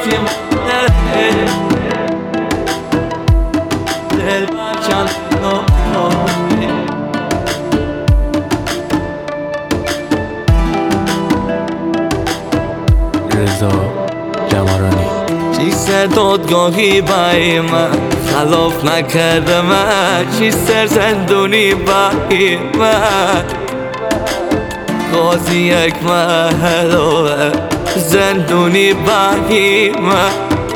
یارتیم دل برکن رضا جمارانی چیست دادگاهی بای من خلاف نکرده من چیست زندونی بای من قاضی یک محلوه زندونی بای من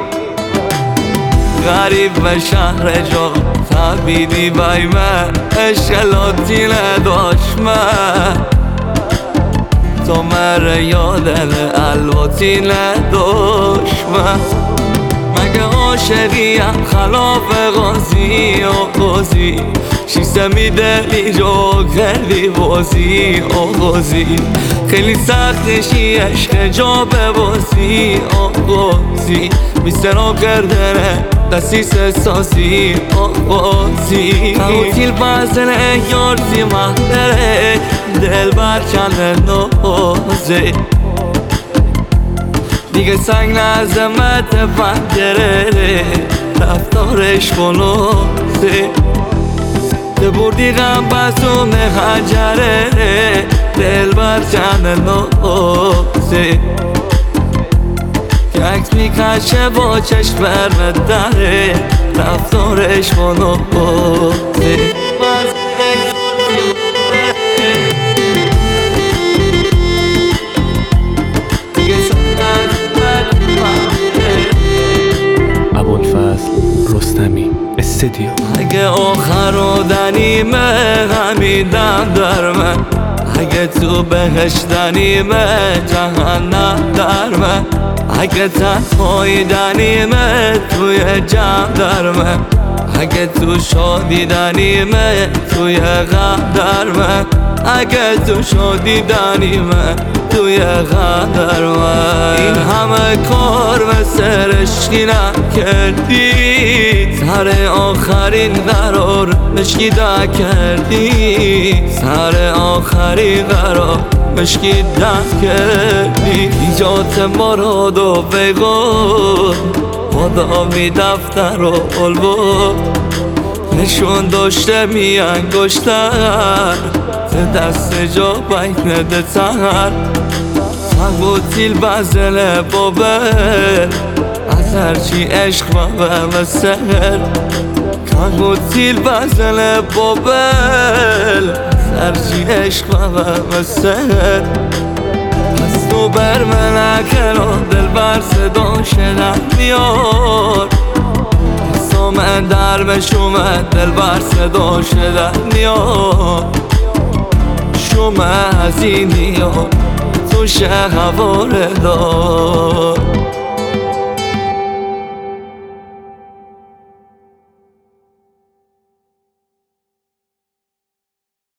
غریب به شهر جا تبیدی بای من اشکالاتی نداشت من تو مره یادن الواتی نداشت من مگه عاشقیم خلاف قاضی و قاضی شیسته میدلی جو خیلی بازی آغازی خیلی سختشی عشق جا به بازی آغازی میسترا کردنه دستیس احساسی آغازی قوتیل بزنه یارتی محتره دل برکن نازه دیگه سنگ نزمت پنجره رفتارش کنوزه ده بردی غم بسوم خنجره دل برکن نازه که عکس میکشه با چشم برمدره رفتارش کنوزه ابوالفضل رستمی استدیو اگه آخر و دنیمه غمیدم در من اگه تو بهشتنیمه جهنم در من اگه تنهایی دنیمه توی جمع در من اگه تو شادی دنیمه توی غم در من اگه تو شادی دنیمه توی غم در من این همه کار به سرشکی نکردی سر آخرین قرار مشکیده کردی سر آخرین قرار مشکیده کردی ایجات مراد و بگو مدامی دفتر و قلبو نشون داشته می انگشتر دست جا بین دتر سنگ و تیل بزل بابل از هرچی عشق و سر سنگ و تیل بزل بابل از هرچی عشق و سر پس تو بر من نکن دل بر صدا شدن میار من در بشومه دل بر صدا شدن میار شومه هزینی ها تو شه هواره دار